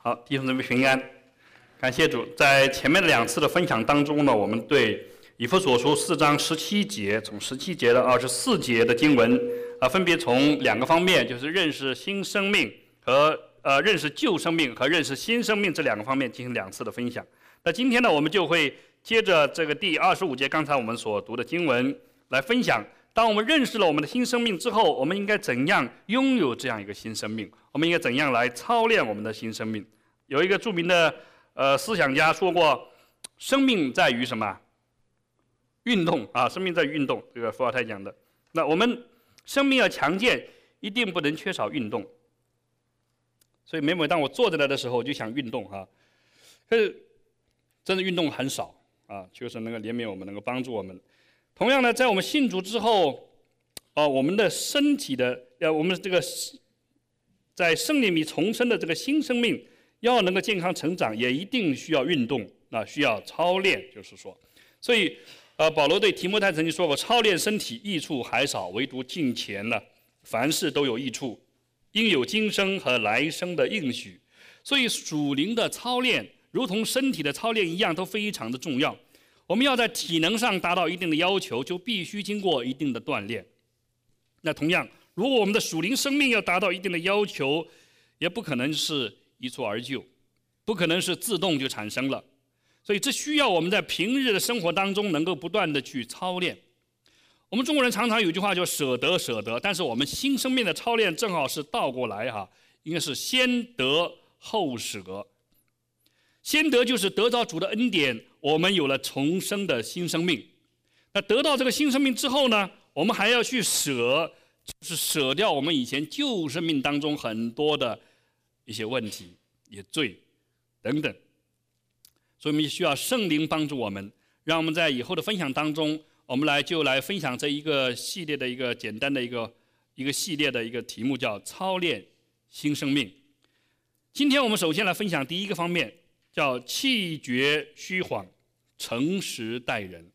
好，弟兄姊妹平安，感谢主。在前面的2次的分享当中呢，我们对以弗所书4章17节，从17节到24节的经文分别从2个方面，就是认识新生命和认识旧生命和认识新生命这2个方面进行2次的分享。那今天呢，我们就会接着这个第25节刚才我们所读的经文来分享。当我们认识了我们的新生命之后，我们应该怎样拥有这样一个新生命？我们应该怎样来操练我们的新生命？有一个著名的思想家说过，生命在于什么？运动啊，生命在于运动，这个伏尔泰讲的。那我们生命要强健，一定不能缺少运动。所以每当我坐在那的时候，我就想运动啊。可是真的运动很少啊，就是能够怜悯我们，能够帮助我们。同样呢，在我们信主之后，我们的身体的我们这个在圣灵里重生的这个新生命，要能够健康成长，也一定需要运动啊，需要操练，就是说，所以保罗对提摩太曾经说过，操练身体益处还少，唯独敬虔呢，凡事都有益处，应有今生和来生的应许。所以属灵的操练，如同身体的操练一样，都非常的重要。我们要在体能上达到一定的要求，就必须经过一定的锻炼。那同样，如果我们的属灵生命要达到一定的要求，也不可能是一蹴而就，不可能是自动就产生了。所以这需要我们在平日的生活当中能够不断的去操练。我们中国人常常有句话叫舍得舍得，但是我们新生命的操练正好是倒过来哈，应该是先得后舍。先得就是得到主的恩典，我们有了重生的新生命。那得到这个新生命之后呢，我们还要去舍，就是舍掉我们以前旧生命当中很多的一些问题、一些罪等等。所以我们需要圣灵帮助我们，让我们在以后的分享当中，我们来分享这一个系列的一个简单的一个系列的一个题目，叫操练新生命。今天我们首先来分享第一个方面，叫弃绝虚谎，诚实待人。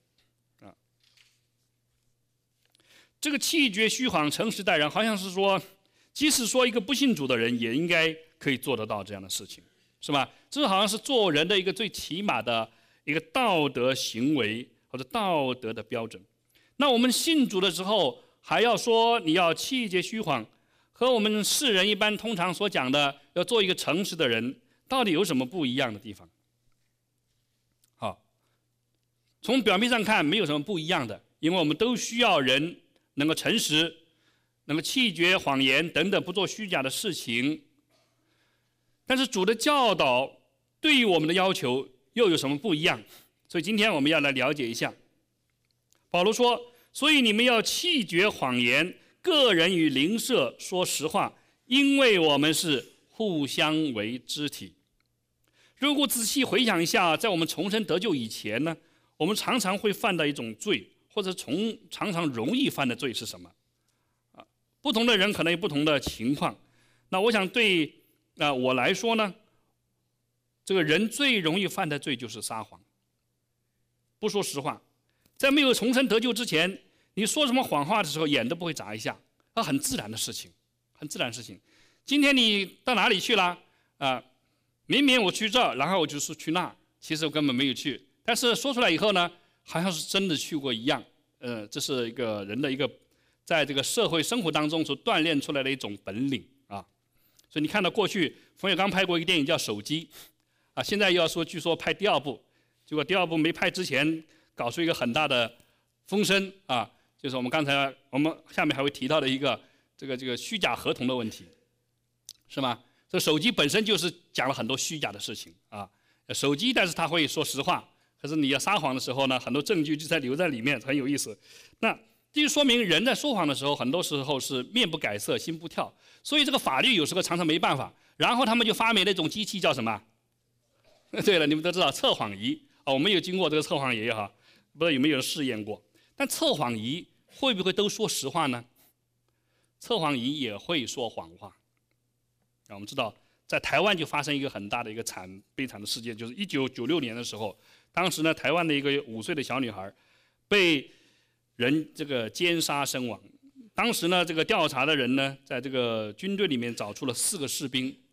这个弃绝虚谎，诚实待人，好像是说，即使说一个不信主的人，也应该可以做得到这样的事情，是吧？这好像是做人的一个最起码的一个道德行为或者道德的标准。那我们信主的时候，还要说你要弃绝虚谎，和我们世人一般通常所讲的要做一个诚实的人，到底有什么不一样的地方？好，从表面上看没有什么不一样的，因为我们都需要人能够诚实，能够弃绝谎言等等，不做虚假的事情。但是主的教导对于我们的要求又有什么不一样？所以今天我们要来了解一下。保罗说，所以你们要弃绝谎言，个人与邻舍说实话，因为我们是互相为肢体。如果仔细回想一下，在我们重生得救以前呢，我们常常会犯的一种罪，或者常常容易犯的罪是什么？不同的人可能有不同的情况。那我想对我来说呢，这个人最容易犯的罪就是撒谎，不说实话。在没有重生得救之前，你说什么谎话的时候，眼都不会眨一下，很自然的事情，很自然的事情。今天你到哪里去了？明明我去这儿，然后我就是去那儿，其实我根本没有去。但是说出来以后呢，好像是真的去过一样。这是一个人的一个在这个社会生活当中所锻炼出来的一种本领啊。所以你看到过去冯小刚拍过一个电影叫《手机》现在要说据说拍第2部，结果第2部没拍之前搞出一个很大的风声就是我们下面还会提到的一个这个虚假合同的问题，是吗？这手机本身就是讲了很多虚假的事情手机但是他会说实话，可是你要撒谎的时候呢，很多证据就在留在里面，很有意思。那这就说明人在说谎的时候，很多时候是面不改色心不跳，所以这个法律有时候常常没办法，然后他们就发明了一种机器叫什么？对了，你们都知道测谎仪我们有经过这个测谎仪不知道有没有人试验过。但测谎仪会不会都说实话呢？测谎仪也会说谎话我们知道在台湾就发生一个很大的一个悲惨的事件，就是1996年的时候，当时呢台湾的一个5岁的小女孩被人这个奸杀身亡。当时呢这个调查的人呢，在这个军队里面找出了4个士兵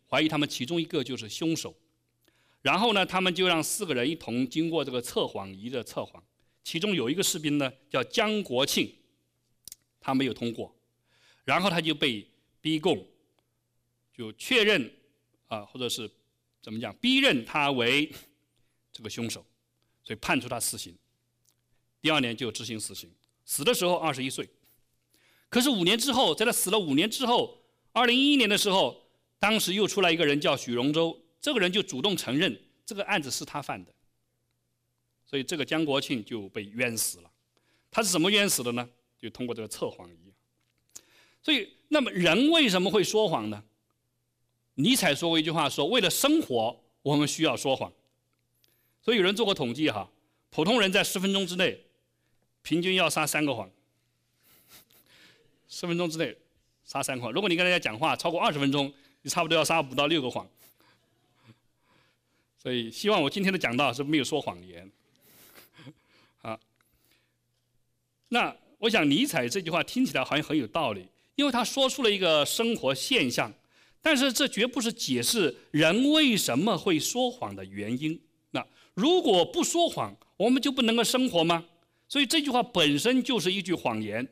怀疑他们其中一个就是凶手。然后呢，他们就让4个人一同经过这个测谎仪的测谎，其中有一个士兵呢叫江国庆，他没有通过，然后他就被逼供，就确认或者是怎么讲，逼认他为这个凶手，所以判处他死刑。第2年就执行死刑，死的时候21岁。可是5年之后，在他死了5年之后，2011年的时候，当时又出来一个人叫许荣洲，这个人就主动承认这个案子是他犯的，所以这个江国庆就被冤死了。他是怎么冤死的呢？就通过这个测谎仪。所以，那么人为什么会说谎呢？尼采说过一句话说，为了生活，我们需要说谎。所以有人做过统计普通人在10分钟之内，平均要撒3个谎。10分钟之内撒3个谎。如果你跟人家讲话超过20分钟，你差不多要撒5到6个谎。所以希望我今天的讲道是没有说谎言。那我想尼采这句话听起来好像很有道理，因为他说出了一个生活现象，但是这绝不是解释人为什么会说谎的原因。那如果不说谎，我们就不能够生活吗？所以这句话本身就是一句谎言。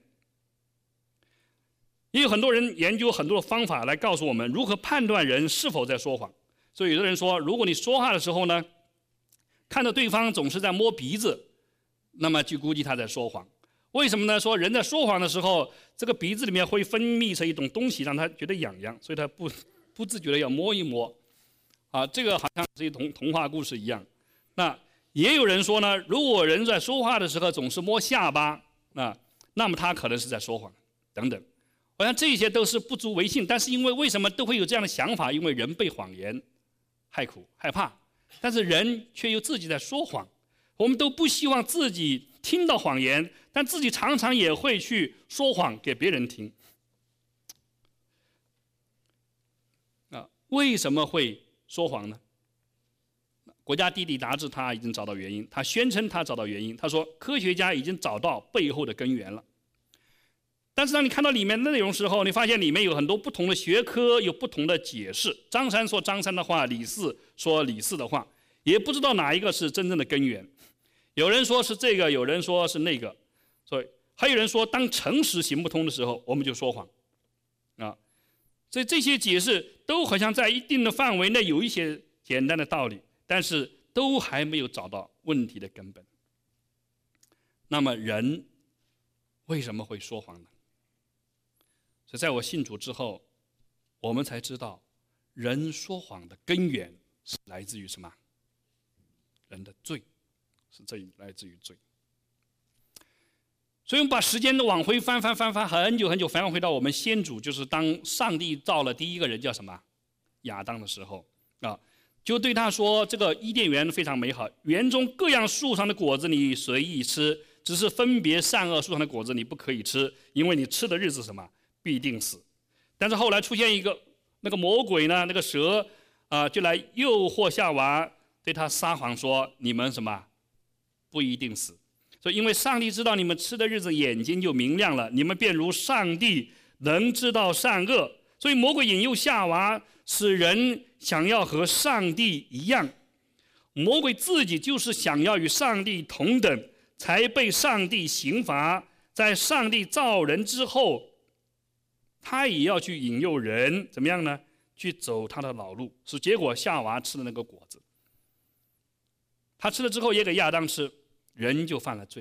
也有很多人研究很多的方法来告诉我们如何判断人是否在说谎。所以有的人说，如果你说话的时候呢，看到对方总是在摸鼻子，那么就估计他在说谎。为什么呢？说人在说谎的时候，这个鼻子里面会分泌出一种东西，让他觉得痒痒，所以他不自觉的要摸一摸。这个好像是一童话故事一样。那也有人说呢，如果人在说话的时候总是摸下巴，那么他可能是在说谎，等等。我想这些都是不足为信，但是因为什么都会有这样的想法？因为人被谎言害苦害怕，但是人却又自己在说谎。我们都不希望自己听到谎言，但自己常常也会去说谎给别人听。为什么会说谎呢？国家地理杂志他已经找到原因，他宣称他找到原因，他说科学家已经找到背后的根源了。但是当你看到里面的内容时候，你发现里面有很多不同的学科，有不同的解释。张三说张三的话，李四说李四的话，也不知道哪一个是真正的根源。有人说是这个，有人说是那个，所以还有人说，当诚实行不通的时候，我们就说谎。所以这些解释都好像在一定的范围内有一些简单的道理，但是都还没有找到问题的根本。那么人为什么会说谎呢？所以在我信主之后，我们才知道，人说谎的根源是来自于什么？人的罪，是来自于罪。所以我们把时间都往回翻很久很久，翻回到我们先祖，就是当上帝造了第一个人叫什么？亚当的时候就对他说，这个伊甸园非常美好，园中各样树上的果子你随意吃，只是分别善恶树上的果子你不可以吃，因为你吃的日子什么？必定死。但是后来出现一个那个魔鬼呢，那个蛇就来诱惑夏娃，对他撒谎说你们什么不一定死。所以因为上帝知道你们吃的日子眼睛就明亮了，你们便如上帝能知道善恶。所以魔鬼引诱夏娃，使人想要和上帝一样。魔鬼自己就是想要与上帝同等，才被上帝刑罚。在上帝造人之后，他也要去引诱人怎么样呢？去走他的老路。是结果夏娃吃了那个果子，他吃了之后也给亚当吃，人就犯了罪。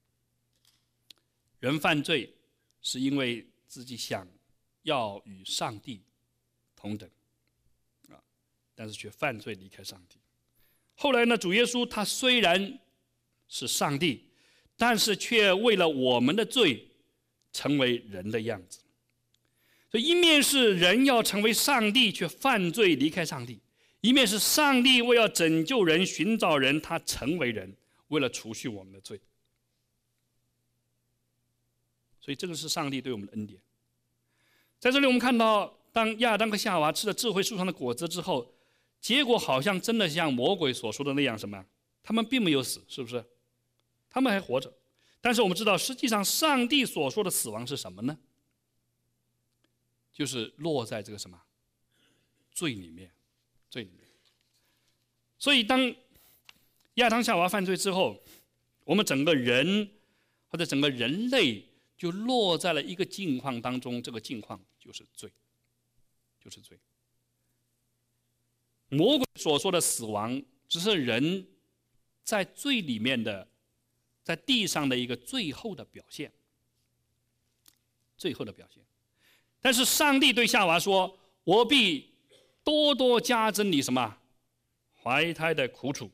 人犯罪是因为自己想要与上帝同等但是却犯罪离开上帝。后来呢，主耶稣他虽然是上帝，但是却为了我们的罪成为人的样子。所以一面是人要成为上帝却犯罪离开上帝，一面是上帝为要拯救人寻找人，他成为人，为了除去我们的罪。所以这个是上帝对我们的恩典。在这里我们看到，当亚当和夏娃吃了智慧树上的果子之后，结果好像真的像魔鬼所说的那样，什么？他们并没有死，是不是？他们还活着。但是我们知道，实际上上帝所说的死亡是什么呢？就是落在这个什么罪里面，罪里面。所以当亚当夏娃犯罪之后，我们整个人或者整个人类就落在了一个境况当中，这个境况就是罪，就是罪。魔鬼所说的死亡，只是人在罪里面的，在地上的一个最后的表现，最后的表现。但是上帝对夏娃说：“我必多多加增你什么？怀胎的苦楚。”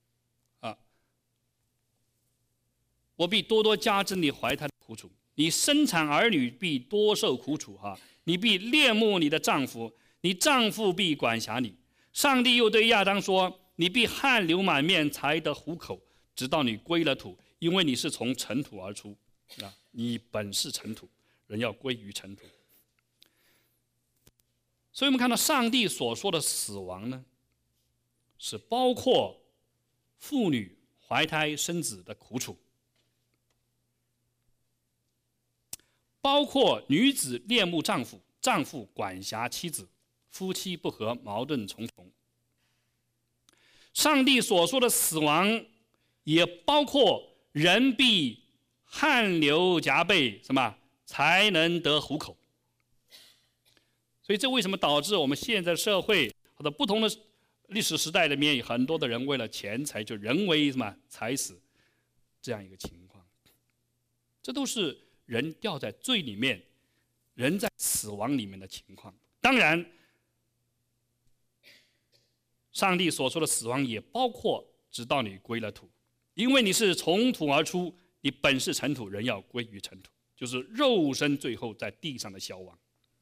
我必多多加增你怀胎的苦楚，你生产儿女必多受苦楚你必恋慕你的丈夫，你丈夫必管辖你。上帝又对亚当说：“你必汗流满面才得糊口，直到你归了土，因为你是从尘土而出你本是尘土，人要归于尘土。”所以我们看到上帝所说的死亡呢，是包括妇女怀胎生子的苦楚，包括女子恋慕丈夫，丈夫管辖妻子，夫妻不和，矛盾重重。上帝所说的死亡，也包括人必汗流浃背，什么才能得糊口。所以这为什么导致我们现在社会或者不同的历史时代里面，有很多的人为了钱财就人为什么踩死这样一个情况？这都是人掉在罪里面，人在死亡里面的情况。当然，上帝所说的死亡也包括直到你归了土，因为你是从土而出，你本是尘土，人要归于尘土，就是肉身最后在地上的消亡。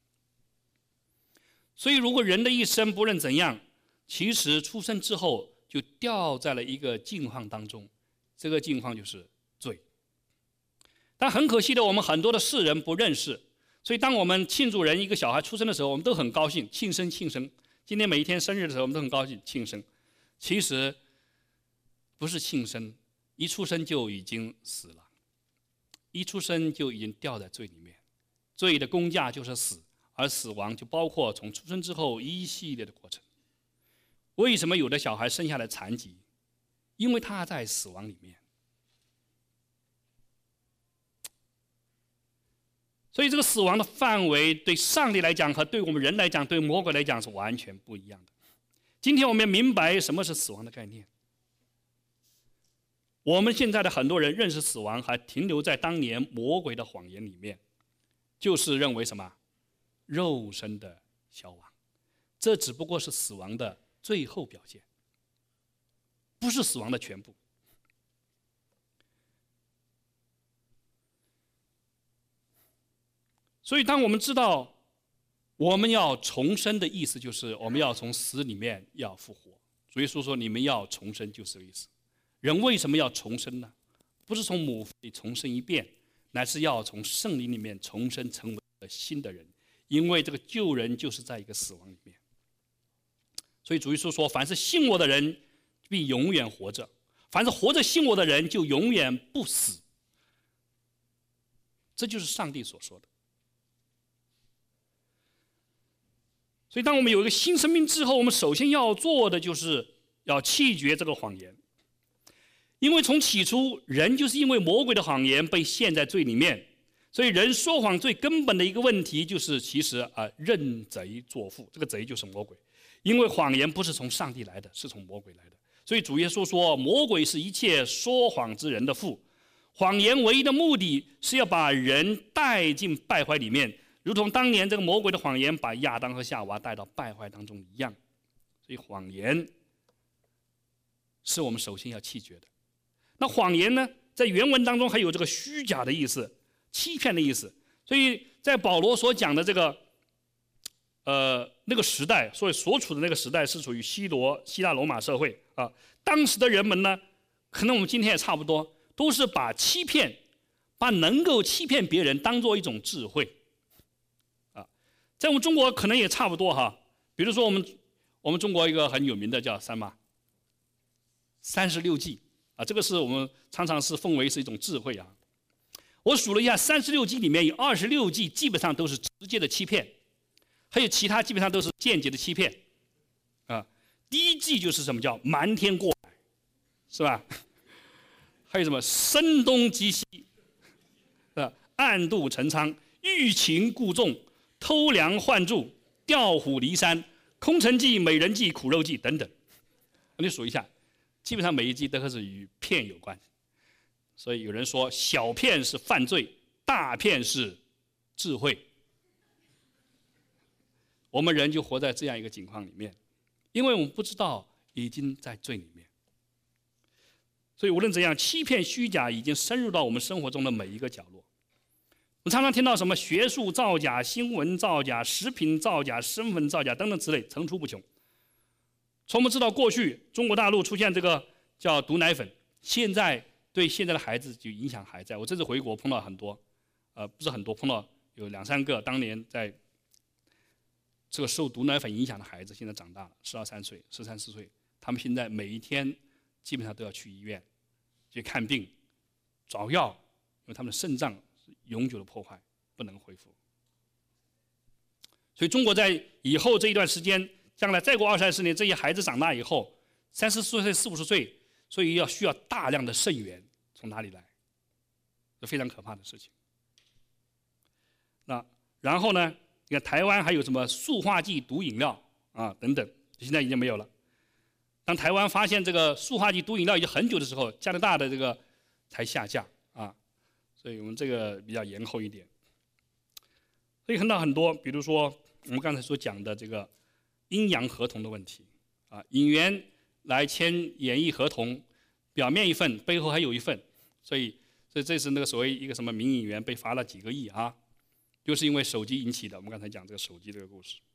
所以如果人的一生不论怎样，其实出生之后就掉在了一个境况当中，这个境况就是罪。但很可惜的，我们很多的世人不认识，所以当我们庆祝人一个小孩出生的时候，我们都很高兴，庆生庆生。今天每一天生日的时候，我们都很高兴庆生。其实不是庆生，一出生就已经死了，一出生就已经掉在罪里面。罪的工价就是死，而死亡就包括从出生之后一系列的过程。为什么有的小孩生下来残疾？因为他在死亡里面。所以这个死亡的范围对上帝来讲和对我们人来讲，对魔鬼来讲是完全不一样的。今天我们明白什么是死亡的概念。我们现在的很多人认识死亡还停留在当年魔鬼的谎言里面，就是认为什么？肉身的消亡。这只不过是死亡的最后表现，不是死亡的全部。所以当我们知道我们要重生的意思，就是我们要从死里面要复活。主耶稣说你们要重生，就是这个意思。人为什么要重生呢？不是从母腹里重生一遍，乃是要从圣灵里面重生，成为新的人。因为这个旧人就是在一个死亡里面。所以主耶稣说，凡是信我的人必永远活着，凡是活着信我的人就永远不死。这就是上帝所说的。所以当我们有一个新生命之后，我们首先要做的就是要弃绝这个谎言。因为从起初人就是因为魔鬼的谎言被陷在罪里面，所以人说谎最根本的一个问题就是其实认贼作父，这个贼就是魔鬼。因为谎言不是从上帝来的，是从魔鬼来的。所以主耶稣说，魔鬼是一切说谎之人的父。谎言唯一的目的是要把人带进败坏里面，如同当年这个魔鬼的谎言把亚当和夏娃带到败坏当中一样。所以谎言是我们首先要弃绝的。那谎言呢，在原文当中还有这个虚假的意思，欺骗的意思。所以在保罗所讲的这个那个时代，所以所处的那个时代是属于希腊罗马社会当时的人们呢，可能我们今天也差不多，都是把欺骗，把能够欺骗别人当做一种智慧在我们中国可能也差不多比如说我们中国一个很有名的叫36计这个是我们常常是奉为是一种智慧我数了一下，36计里面有26计基本上都是直接的欺骗，还有其他基本上都是间接的欺骗第一计就是什么叫瞒天过海，是吧？还有什么声东击西，暗度陈仓、欲擒故纵、偷梁换柱、调虎离山、空城计、美人计、苦肉计等等。你数一下，基本上每一计都是与骗有关。所以有人说，小骗是犯罪，大骗是智慧。我们人就活在这样一个境况里面，因为我们不知道已经在罪里面。所以无论怎样，欺骗虚假已经深入到我们生活中的每一个角落。我们常常听到什么学术造假、新闻造假、食品造假、身份造假等等之类，层出不穷。从我们知道过去中国大陆出现这个叫毒奶粉，现在对现在的孩子就影响还在。我这次回国碰到很多，不是很多，碰到有2、3个当年在这个受毒奶粉影响的孩子，现在长大了，12、13岁、13、14岁，他们现在每一天基本上都要去医院去看病、找药，因为他们的肾脏是永久的破坏，不能恢复。所以中国在以后这一段时间，将来再过20、30年，这些孩子长大以后，30、40岁、40、50岁，所以需要大量的肾源，从哪里来？这非常可怕的事情。那然后呢？你看台湾还有什么塑化剂毒饮料啊等等，现在已经没有了。当台湾发现这个塑化剂毒饮料已经很久的时候，加拿大的这个才下架啊，所以我们这个比较延后一点。所以看到很多，比如说我们刚才所讲的这个阴阳合同的问题啊，演员来签演艺合同，表面一份，背后还有一份，所以这是那个所谓一个什么名演员被罚了几个亿啊。就是因为手机引起的，我们刚才讲这个手机这个故事，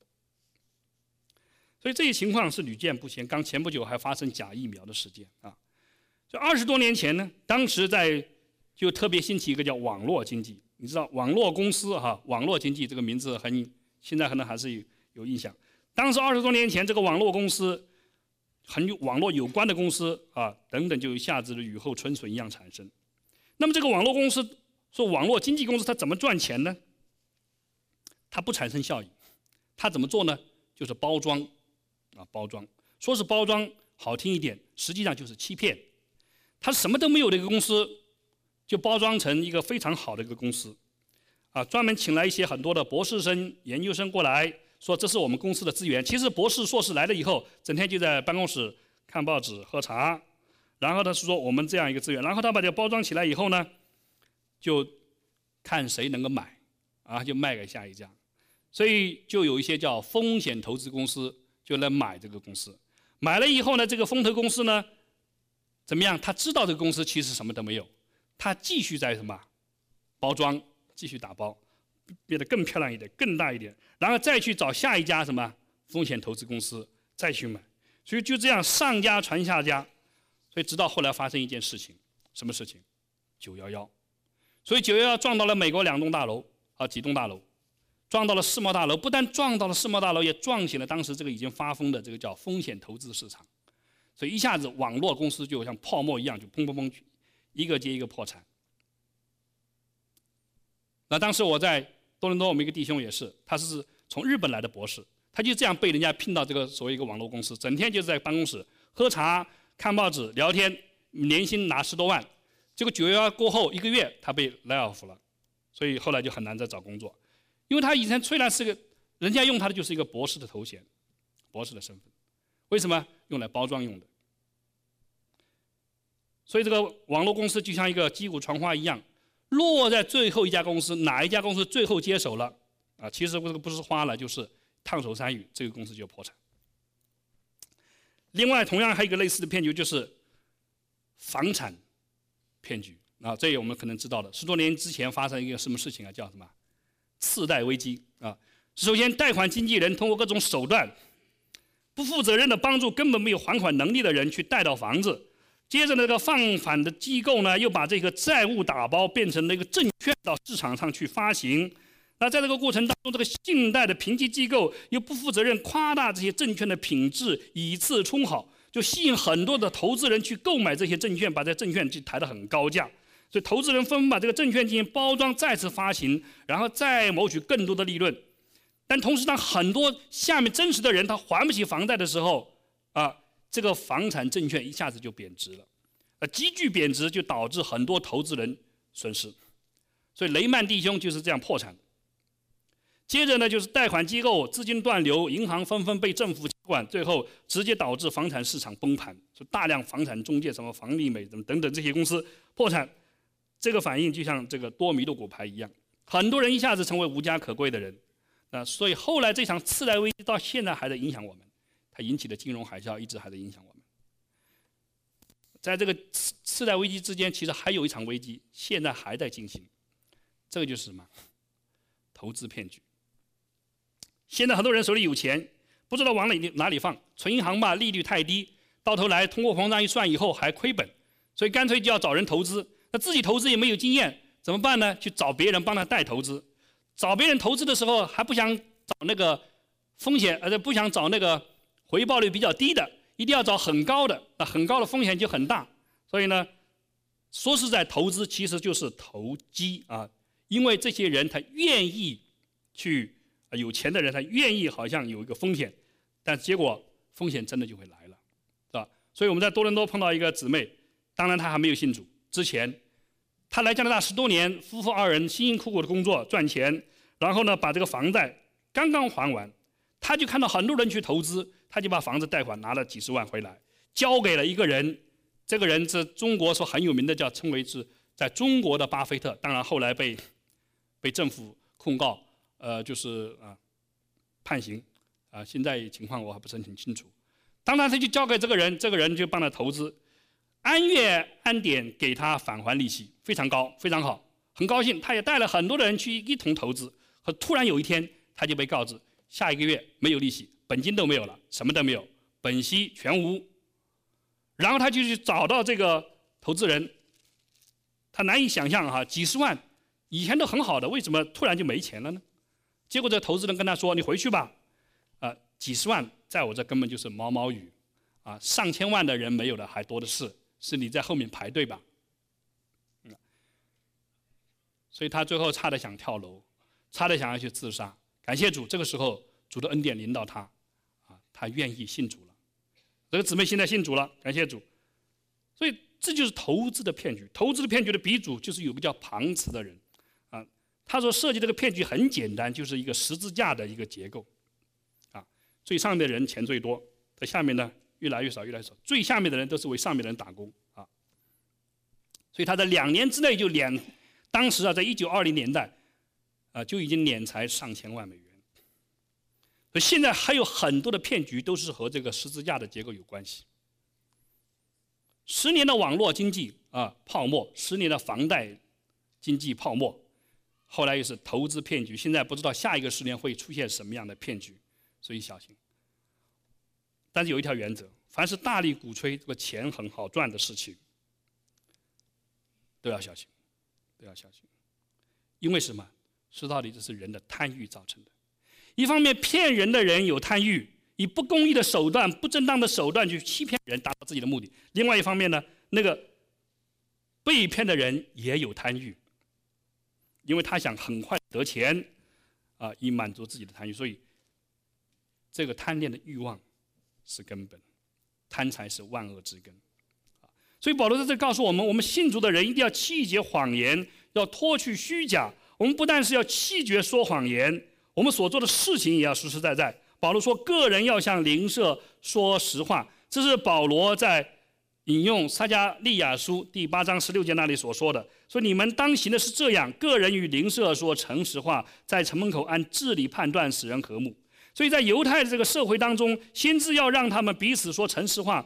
所以这些情况是屡见不鲜。前不久还发生假疫苗的事件啊。就20多年前呢，当时就特别兴起一个叫网络经济。你知道网络公司网络经济这个名字现在可能还是有印象。当时20多年前，这个网络公司，网络有关的公司啊等等，就一下子雨后春笋一样产生。那么这个网络公司。说网络经纪公司它怎么赚钱呢？它不产生效益，它怎么做呢？就是包装，包装。说是包装好听一点，实际上就是欺骗。它什么都没有的一个公司，就包装成一个非常好的一个公司，专门请来一些很多的博士生、研究生过来，说这是我们公司的资源。其实博士、硕士来了以后，整天就在办公室看报纸、喝茶，然后他是说我们这样一个资源，然后他把这个包装起来以后呢，就看谁能够买，就卖给下一家，所以就有一些叫风险投资公司就来买这个公司，买了以后呢，这个风投公司呢，怎么样？他知道这个公司其实什么都没有，他继续在什么包装，继续打包，变得更漂亮一点、更大一点，然后再去找下一家什么风险投资公司再去买，所以就这样上家传下家，所以直到后来发生一件事情，什么事情？911。所以911撞到了美国2栋大楼几栋大楼，撞到了世贸大楼，不但撞到了世贸大楼，也撞醒了当时这个已经发疯的这个叫风险投资市场，所以一下子网络公司就像泡沫一样，就砰砰砰，一个接一个破产。那当时我在多伦多，我们一个弟兄也是，他是从日本来的博士，他就这样被人家聘到这个所谓一个网络公司，整天就是在办公室喝茶、看报纸、聊天，年薪拿10多万。结果911过后1个月，他被 lay off 了，所以后来就很难再找工作，因为他以前虽然是人家用他的就是一个博士的头衔，博士的身份，为什么？用来包装用的。所以这个网络公司就像一个击鼓传花一样，落在最后一家公司，哪一家公司最后接手了其实这个不是花了，就是烫手山芋，这个公司就破产。另外，同样还有一个类似的骗局，就是房产骗局这我们可能知道的。10多年之前发生一个什么事情叫什么次贷危机首先，贷款经纪人通过各种手段，不负责任的帮助根本没有还款能力的人去贷到房子。接着那个放款的机构呢，又把这个债务打包变成了一个证券到市场上去发行。那在这个过程当中，这个信贷的评级机构又不负责任夸大这些证券的品质，以次充好，就吸引很多的投资人去购买这些证券，把这证券就抬得很高价。所以投资人纷纷把这个证券进行包装，再次发行，然后再谋取更多的利润。但同时，当很多下面真实的人他还不起房贷的时候， 这个房产证券一下子就贬值了，急剧贬值就导致很多投资人损失，所以雷曼弟兄就是这样破产。接着呢，就是贷款机构资金断流，银行纷纷被政府接管，最后直接导致房产市场崩盘，就大量房产中介什么房利美等等这些公司破产。这个反应就像这个多米诺骨牌一样，很多人一下子成为无家可归的人。所以后来这场次贷危机到现在还在影响我们，它引起的金融海啸一直还在影响我们。在这个次贷危机之间，其实还有一场危机，现在还在进行，这个就是什么？投资骗局。现在很多人手里有钱，不知道往哪里放，存银行吧，利率太低，到头来通货膨胀一算以后还亏本，所以干脆就要找人投资。那自己投资也没有经验，怎么办呢？去找别人帮他代投资。找别人投资的时候，还不想找那个风险，不想找那个回报率比较低的，一定要找很高的，那很高的风险就很大。所以呢，说实在，投资其实就是投机因为这些人他愿意去。有钱的人他愿意好像有一个风险，但结果风险真的就会来了，是吧？所以我们在多伦多碰到一个姊妹，当然她还没有信主，之前她来加拿大10多年，夫妇2人辛辛苦苦的工作赚钱，然后呢把这个房贷刚刚还完，她就看到很多人去投资，她就把房子贷款拿了几十万回来，交给了一个人，这个人是中国说很有名的，称为是在中国的巴菲特，当然后来被政府控告。就是判刑现在情况我还不是很清楚。当然他就交给这个人，这个人就帮他投资，按月按点给他返还利息，非常高，非常好，很高兴。他也带了很多的人去一同投资，可突然有一天他就被告知，下一个月没有利息，本金都没有了，什么都没有，本息全无。然后他就去找到这个投资人，他难以想象几十万以前都很好的，为什么突然就没钱了呢？结果这投资人跟他说：“你回去吧，几十万在我这根本就是毛毛雨，上千万的人没有的还多的是你在后面排队吧。”所以他最后差点想跳楼，差点想要去自杀。感谢主，这个时候主的恩典临到他，他愿意信主了。这个姊妹现在信主了，感谢主。所以这就是投资的骗局。投资的骗局的鼻祖就是有个叫庞茨的人。他说设计这个骗局很简单，就是一个十字架的一个结构，最上面的人钱最多，在下面呢越来越少，越来越少，最下面的人都是为上面的人打工所以他在2年之内就当时在1920年代就已经敛财上千万美元。所以现在还有很多的骗局都是和这个十字架的结构有关系。10年的网络经济泡沫，10年的房贷经济泡沫。后来又是投资骗局，现在不知道下一个10年会出现什么样的骗局，所以小心。但是有一条原则，凡是大力鼓吹这个钱很好赚的事情，都要小心，都要小心。因为什么？说到底这是人的贪欲造成的。一方面骗人的人有贪欲，以不公义的手段、不正当的手段去欺骗人，达到自己的目的；另外一方面呢，那个被骗的人也有贪欲。因为他想很快得钱，以满足自己的贪欲，所以这个贪恋的欲望是根本，贪财是万恶之根。所以保罗在这告诉我们，我们信主的人一定要弃绝谎言，要脱去虚假。我们不但是要弃绝说谎言，我们所做的事情也要实实在在。保罗说，个人要向邻舍说实话，这是保罗在引用撒迦利亚书第8章16节那里所说的，说你们当行的是这样，个人与邻舍说诚实话，在城门口按治理判断，使人和睦。所以在犹太的这个社会当中，先知要让他们彼此说诚实话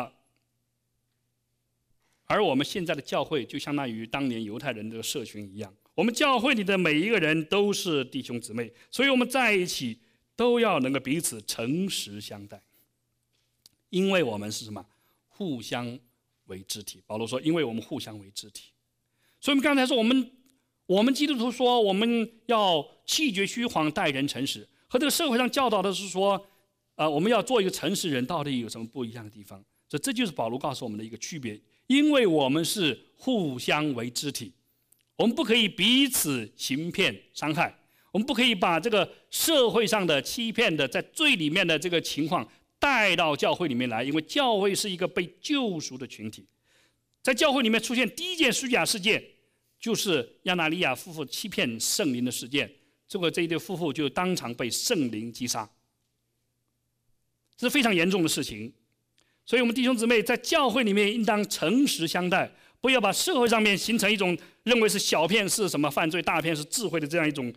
而我们现在的教会就相当于当年犹太人的社群一样，我们教会里的每一个人都是弟兄姊妹，所以我们在一起都要能够彼此诚实相待，因为我们是什么？互相为肢体。保罗说，因为我们互相为肢体。所以我们刚才说，我们基督徒说我们要弃绝虚谎，待人诚实，和这个社会上教导的是说我们要做一个诚实人，到底有什么不一样的地方？所以这就是保罗告诉我们的一个区别，因为我们是互相为肢体，我们不可以彼此行骗伤害，我们不可以把这个社会上的欺骗的在罪里面的这个情况带到教会里面来，因为教会是一个被救赎的群体。在教会里面出现第一件虚假事件，就是亚拿尼亚夫妇欺骗圣灵的事件。这一对夫妇就当场被圣灵击杀，这是非常严重的事情。所以我们弟兄姊妹在教会里面应当诚实相待，不要把社会上面形成一种认为是小骗是什么犯罪，大骗是智慧的这样一种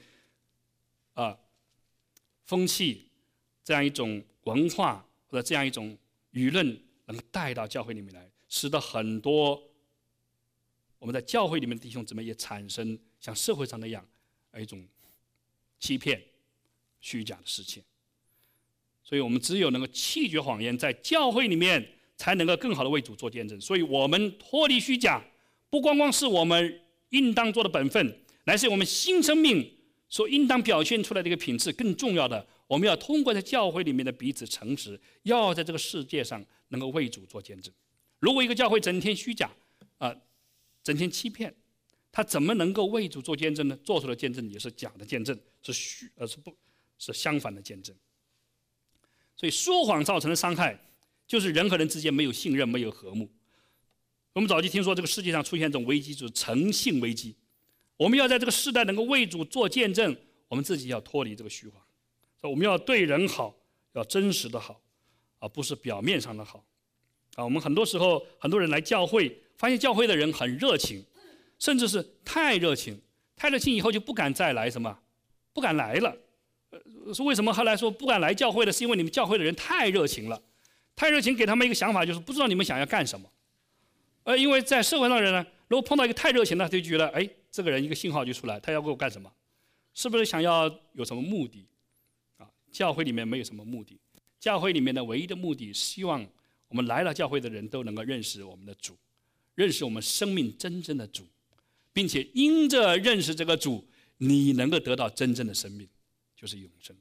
风气，这样一种文化或者这样一种舆论，能带到教会里面来，使得很多我们在教会里面的弟兄姊妹也产生像社会上那样一种欺骗、虚假的事情。所以我们只有能够弃绝谎言，在教会里面才能够更好的为主做见证。所以我们脱离虚假，不光光是我们应当做的本分，乃是我们新生命所应当表现出来的一个品质。更重要的，我们要通过在教会里面的彼此诚实，要在这个世界上能够为主做见证。如果一个教会整天虚假整天欺骗，他怎么能够为主做见证呢？做出的见证也是假的见证，是相反的见证。所以说谎造成的伤害，就是人和人之间没有信任，没有和睦。我们早期听说这个世界上出现这种危机，就是诚信危机。我们要在这个世代能够为主做见证，我们自己要脱离这个虚谎。所以我们要对人好，要真实的好，而不是表面上的好。我们很多时候很多人来教会，发现教会的人很热情，甚至是太热情以后就不敢再来不敢来了。是为什么后来说不敢来教会的？是因为你们教会的人太热情了，太热情给他们一个想法，就是不知道你们想要干什么。因为在社会上的人呢，如果碰到一个太热情的，他就觉得这个人一个信号就出来，他要给我干什么？是不是想要有什么目的？教会里面没有什么目的，教会里面的唯一的目的，希望我们来了教会的人都能够认识我们的主，认识我们生命真正的主，并且因着认识这个主，你能够得到真正的生命，就是永生。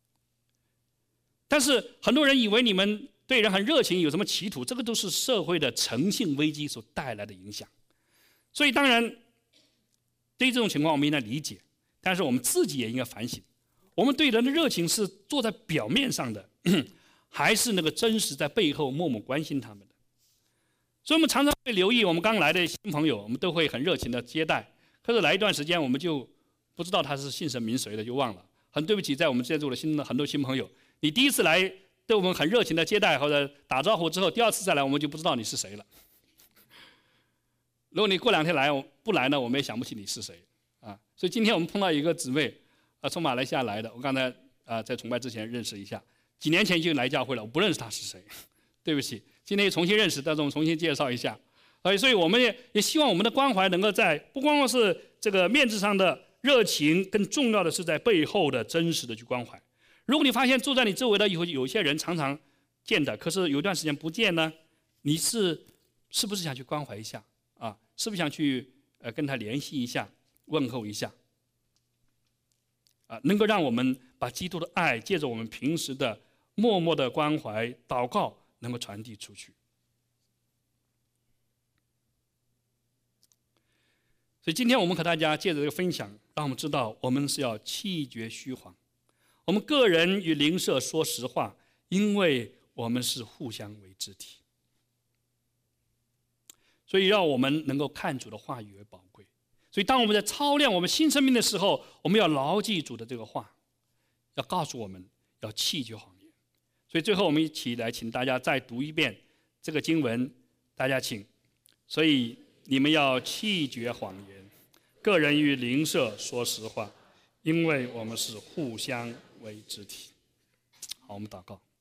但是很多人以为你们对人很热情，有什么企图，这个都是社会的诚信危机所带来的影响。所以当然对于这种情况我们应该理解，但是我们自己也应该反省，我们对人的热情是做在表面上的，还是那个真实在背后默默关心他们的。所以我们常常会留意我们刚来的新朋友，我们都会很热情的接待，可是来一段时间我们就不知道他是姓甚名谁的，就忘了。很对不起在我们这座的很多新朋友，你第一次来对我们很热情的接待或者打招呼之后，第二次再来我们就不知道你是谁了。如果你过2天来不来呢，我们也想不起你是谁所以今天我们碰到一个姊妹从马来西亚来的，我刚才在崇拜之前认识一下，几年前就来教会了，我不认识她是谁，对不起，今天又重新认识，但是我们重新介绍一下。所以我们也希望我们的关怀能够在不光是这个面子上的热情，更重要的是在背后的真实的去关怀。如果你发现坐在你周围的有些人常常见的，可是有一段时间不见呢，你是不是想去关怀一下是不是想去跟他联系一下，问候一下能够让我们把基督的爱借着我们平时的默默的关怀祷告能够传递出去。所以今天我们和大家借着这个分享，让我们知道我们是要弃绝虚谎，我们个人与邻舍说实话，因为我们是互相为肢体。所以让我们能够看主的话语为宝贵。所以当我们在操练我们新生命的时候，我们要牢记主的这个话，要告诉我们要弃绝谎言。所以最后我们一起来请大家再读一遍这个经文，大家请。所以你们要弃绝谎言，个人与邻舍说实话，因为我们是互相为肢体。好，我们祷告。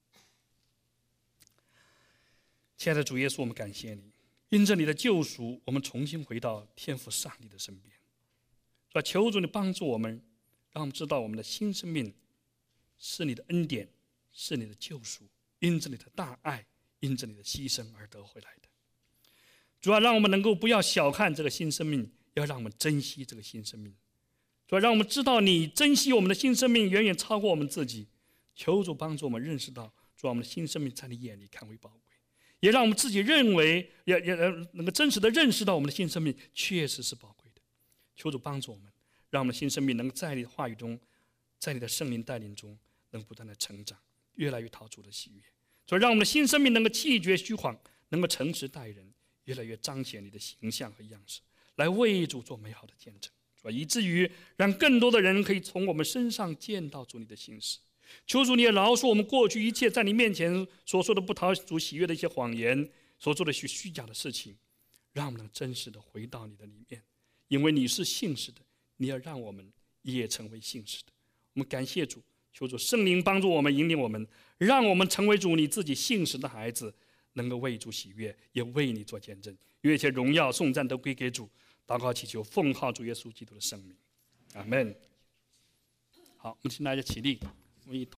亲爱的主耶稣，我们感谢你，因着你的救赎，我们重新回到天父上帝的身边。求主你帮助我们，让我们知道我们的新生命是你的恩典，是你的救赎，因着你的大爱，因着你的牺牲而得回来的。主要让我们能够不要小看这个新生命，要让我们珍惜这个新生命。主要让我们知道你珍惜我们的新生命远远超过我们自己。求主帮助我们认识到，主要我们的新生命在你眼里看为宝贵，也让我们自己认为也能够真实的认识到我们的新生命确实是宝贵的。求主帮助我们，让我们的新生命能够在你的话语中，在你的圣灵带领中，能不断的成长，越来越讨主的喜悦。 所以让我们的新生命能够弃绝虚谎，能够诚实待人，越来越彰显你的形象和样式，来为主做美好的见证，以至于让更多的人可以从我们身上见到主你的心事。求主你也饶恕我们过去一切在你面前所说的不讨主喜悦的一些谎言，所做的虚假的事情，让我们能真实的回到你的里面，因为你是信实的，你要让我们也成为信实的。我们感谢主，求主圣灵帮助我们，引领我们，让我们成为主你自己信实的孩子，能够为主喜悦，也为你做见证。愿一切荣耀颂赞都归给主。祷告祈求，奉靠主耶稣基督的圣名，阿们。好，我们请大家起立，我们一同。